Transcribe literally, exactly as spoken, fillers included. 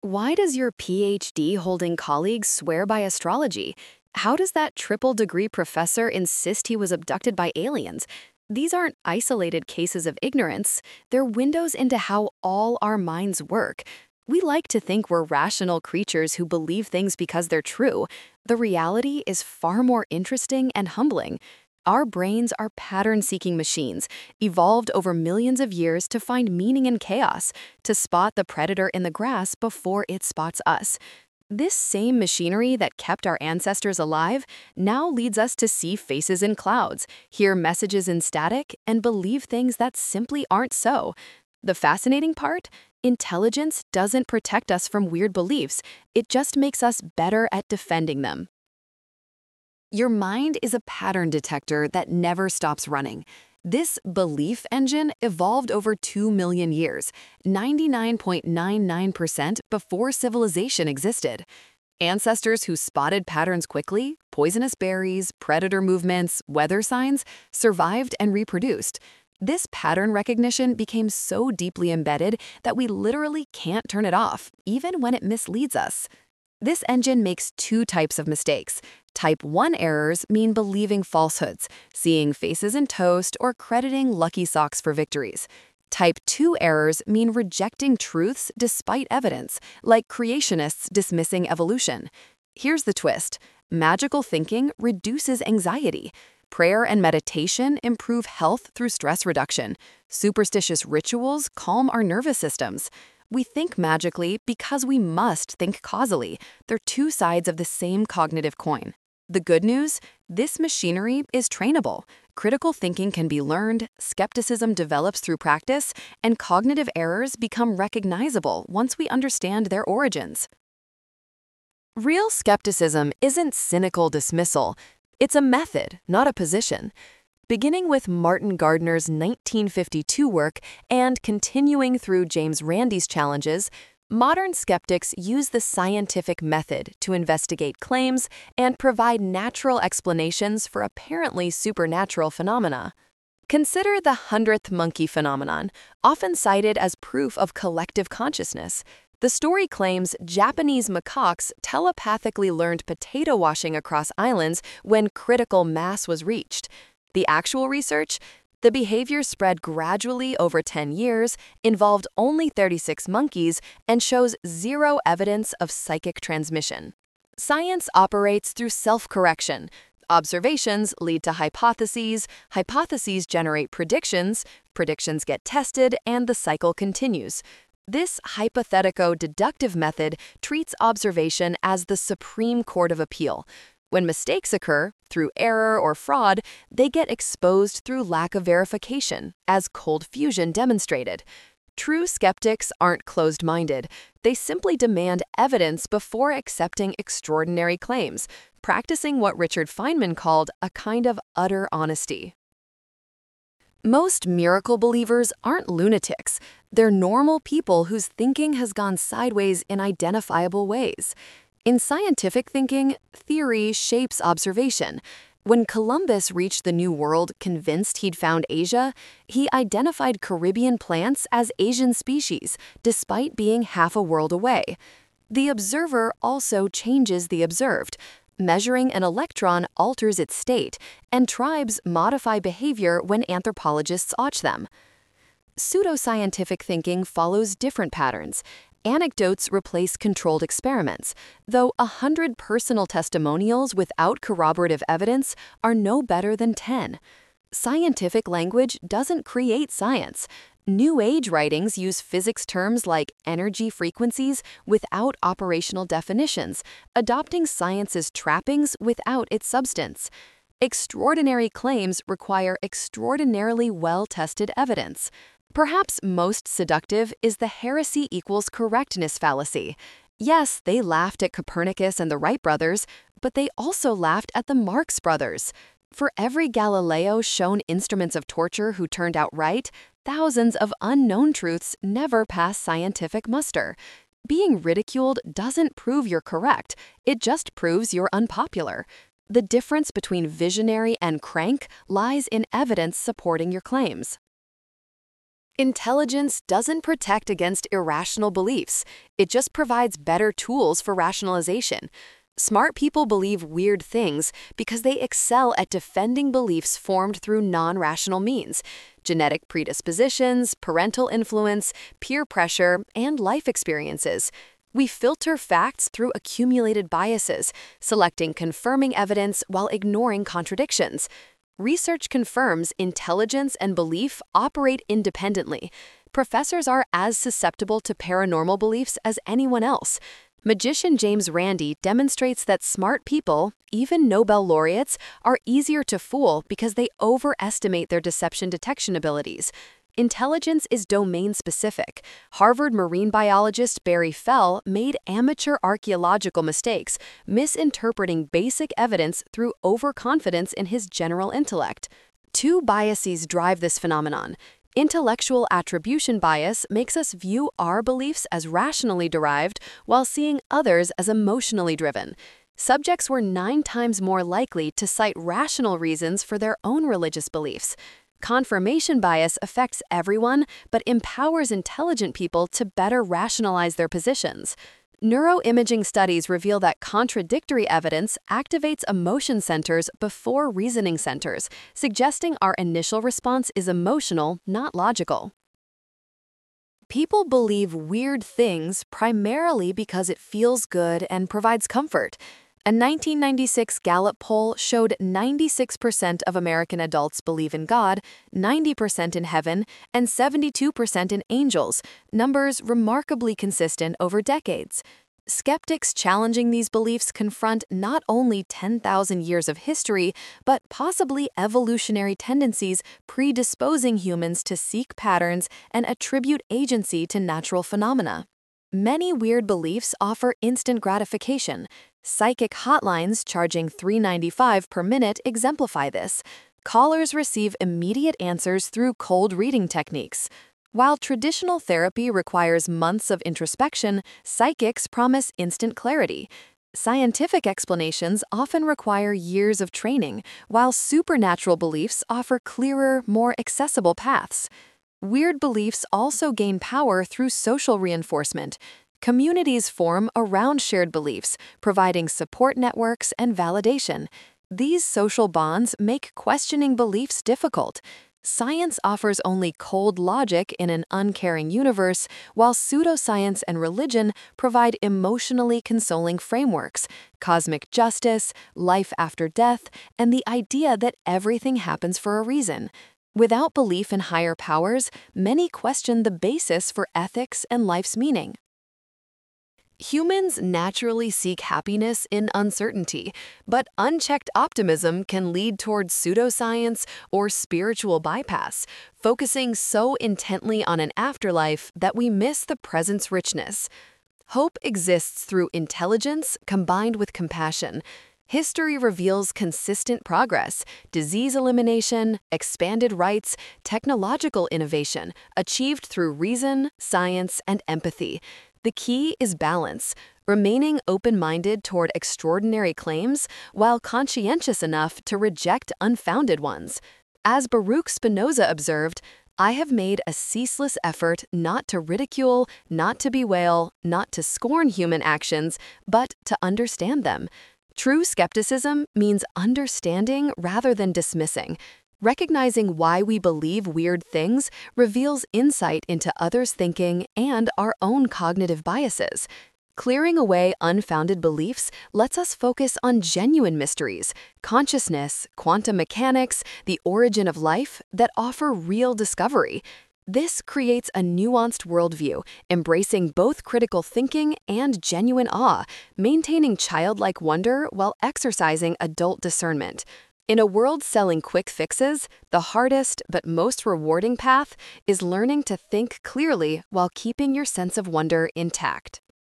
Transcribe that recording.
Why does your PhD holding colleague swear by astrology? How does that triple degree professor insist he was abducted by aliens? These aren't isolated cases of ignorance, they're windows into how all our minds work. We like to think we're rational creatures who believe things because they're true. The reality is far more interesting and humbling. Our brains are pattern-seeking machines, evolved over millions of years to find meaning in chaos, to spot the predator in the grass before it spots us. This same machinery that kept our ancestors alive now leads us to see faces in clouds, hear messages in static, and believe things that simply aren't so. The fascinating part? Intelligence doesn't protect us from weird beliefs, it just makes us better at defending them. Your mind is a pattern detector that never stops running. This belief engine evolved over two million years, ninety-nine point nine nine percent before civilization existed. Ancestors who spotted patterns quickly, poisonous berries, predator movements, weather signs, survived and reproduced. This pattern recognition became so deeply embedded that we literally can't turn it off, even when it misleads us. This engine makes two types of mistakes. Type one errors mean believing falsehoods, seeing faces in toast, or crediting lucky socks for victories. Type two errors mean rejecting truths despite evidence, like creationists dismissing evolution. Here's the twist. Magical thinking reduces anxiety. Prayer and meditation improve health through stress reduction. Superstitious rituals calm our nervous systems. We think magically because we must think causally. They're two sides of the same cognitive coin. The good news? This machinery is trainable. Critical thinking can be learned, skepticism develops through practice, and cognitive errors become recognizable once we understand their origins. Real skepticism isn't cynical dismissal. It's a method, not a position. Beginning with Martin Gardner's nineteen fifty-two work and continuing through James Randi's challenges, modern skeptics use the scientific method to investigate claims and provide natural explanations for apparently supernatural phenomena. Consider the hundredth monkey phenomenon, often cited as proof of collective consciousness. The story claims Japanese macaques telepathically learned potato washing across islands when critical mass was reached. The actual research? The behavior spread gradually over ten years, involved only thirty-six monkeys, and shows zero evidence of psychic transmission. Science operates through self-correction. Observations lead to hypotheses, hypotheses generate predictions, predictions get tested, and the cycle continues. This hypothetico-deductive method treats observation as the supreme court of appeal. When mistakes occur, through error or fraud, they get exposed through lack of verification, as cold fusion demonstrated. True skeptics aren't closed-minded. They simply demand evidence before accepting extraordinary claims, practicing what Richard Feynman called a kind of utter honesty. Most miracle believers aren't lunatics. They're normal people whose thinking has gone sideways in identifiable ways. In scientific thinking, theory shapes observation. When Columbus reached the New World convinced he'd found Asia, he identified Caribbean plants as Asian species, despite being half a world away. The observer also changes the observed. Measuring an electron alters its state, and tribes modify behavior when anthropologists watch them. Pseudoscientific thinking follows different patterns. Anecdotes replace controlled experiments, though a hundred personal testimonials without corroborative evidence are no better than ten. Scientific language doesn't create science. New Age writings use physics terms like energy frequencies without operational definitions, adopting science's trappings without its substance. Extraordinary claims require extraordinarily well-tested evidence. Perhaps most seductive is the heresy equals correctness fallacy. Yes, they laughed at Copernicus and the Wright brothers, but they also laughed at the Marx brothers. For every Galileo shown instruments of torture who turned out right, thousands of unknown truths never pass scientific muster. Being ridiculed doesn't prove you're correct, it just proves you're unpopular. The difference between visionary and crank lies in evidence supporting your claims. Intelligence doesn't protect against irrational beliefs, it just provides better tools for rationalization. Smart people believe weird things because they excel at defending beliefs formed through non-rational means: genetic predispositions, parental influence, peer pressure, and life experiences. We filter facts through accumulated biases, selecting confirming evidence while ignoring contradictions. Research confirms intelligence and belief operate independently. Professors are as susceptible to paranormal beliefs as anyone else. Magician James Randi demonstrates that smart people, even Nobel laureates, are easier to fool because they overestimate their deception detection abilities. Intelligence is domain-specific. Harvard marine biologist Barry Fell made amateur archaeological mistakes, misinterpreting basic evidence through overconfidence in his general intellect. Two biases drive this phenomenon. Intellectual attribution bias makes us view our beliefs as rationally derived while seeing others as emotionally driven. Subjects were nine times more likely to cite rational reasons for their own religious beliefs. Confirmation bias affects everyone but empowers intelligent people to better rationalize their positions. Neuroimaging studies reveal that contradictory evidence activates emotion centers before reasoning centers, suggesting our initial response is emotional, not logical. People believe weird things primarily because it feels good and provides comfort. A nineteen ninety-six Gallup poll showed ninety-six percent of American adults believe in God, ninety percent in heaven, and seventy-two percent in angels, numbers remarkably consistent over decades. Skeptics challenging these beliefs confront not only ten thousand years of history, but possibly evolutionary tendencies predisposing humans to seek patterns and attribute agency to natural phenomena. Many weird beliefs offer instant gratification. Psychic hotlines charging three dollars and ninety-five cents per minute exemplify this. Callers receive immediate answers through cold reading techniques. While traditional therapy requires months of introspection, psychics promise instant clarity. Scientific explanations often require years of training, while supernatural beliefs offer clearer, more accessible paths. Weird beliefs also gain power through social reinforcement. Communities form around shared beliefs, providing support networks and validation. These social bonds make questioning beliefs difficult. Science offers only cold logic in an uncaring universe, while pseudoscience and religion provide emotionally consoling frameworks: cosmic justice, life after death, and the idea that everything happens for a reason. Without belief in higher powers, many question the basis for ethics and life's meaning. Humans naturally seek happiness in uncertainty, but unchecked optimism can lead towards pseudoscience or spiritual bypass, focusing so intently on an afterlife that we miss the present's richness. Hope exists through intelligence combined with compassion. History reveals consistent progress: disease elimination, expanded rights, technological innovation, achieved through reason, science, and empathy. The key is balance, remaining open-minded toward extraordinary claims while conscientious enough to reject unfounded ones. As Baruch Spinoza observed, "I have made a ceaseless effort not to ridicule, not to bewail, not to scorn human actions, but to understand them." True skepticism means understanding rather than dismissing. Recognizing why we believe weird things reveals insight into others' thinking and our own cognitive biases. Clearing away unfounded beliefs lets us focus on genuine mysteries: consciousness, quantum mechanics, the origin of life, that offer real discovery. This creates a nuanced worldview, embracing both critical thinking and genuine awe, maintaining childlike wonder while exercising adult discernment. In a world selling quick fixes, the hardest but most rewarding path is learning to think clearly while keeping your sense of wonder intact.